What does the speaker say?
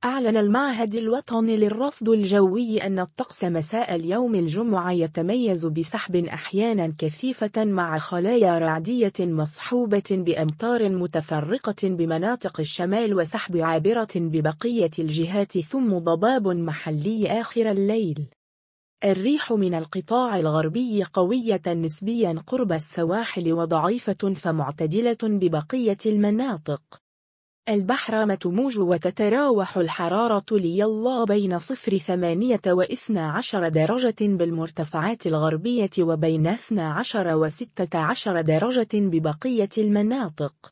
أعلن المعهد الوطني للرصد الجوي أن الطقس مساء اليوم الجمعة يتميز بسحب أحيانا كثيفة مع خلايا رعدية مصحوبة بأمطار متفرقة بمناطق الشمال وسحب عابرة ببقية الجهات ثم ضباب محلي آخر الليل. الريح من القطاع الغربي قوية نسبيا قرب السواحل وضعيفة فمعتدلة ببقية المناطق. البحر موج وتتراوح الحرارة ليلا بين 0 و12 درجة بالمرتفعات الغربية وبين 12 و16 درجة ببقية المناطق.